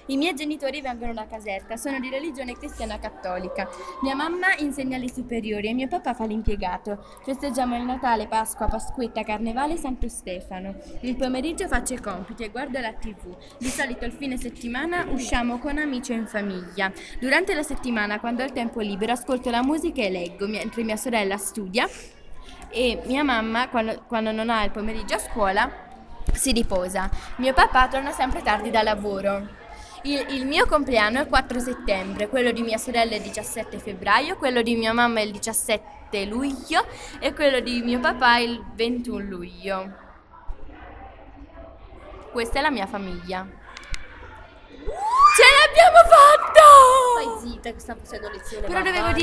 I miei genitori vengono da Caserta, sono di religione cristiana cattolica. Mia mamma insegna alle superiori e mio papà fa l'impiegato. Festeggiamo il Natale, Pasqua, Pasquetta, Carnevale e Santo Stefano. Il pomeriggio faccio i compiti e guardo la TV. Di solito il fine settimana usciamo con amici o in famiglia. Durante la settimana, quando ho il tempo libero, ascolto la musica e leggo, mentre mia sorella studia e mia mamma, quando non ha il pomeriggio a scuola, si riposa. Mio papà torna sempre tardi da lavoro. Il mio compleanno è il 4 settembre, quello di mia sorella è il 17 febbraio, quello di mia mamma è il 17 luglio e quello di mio papà è il 21 luglio. Questa è la mia famiglia. Ce l'abbiamo fatta! Stai zitta che sta facendo lezione. Però dovevo barbarica.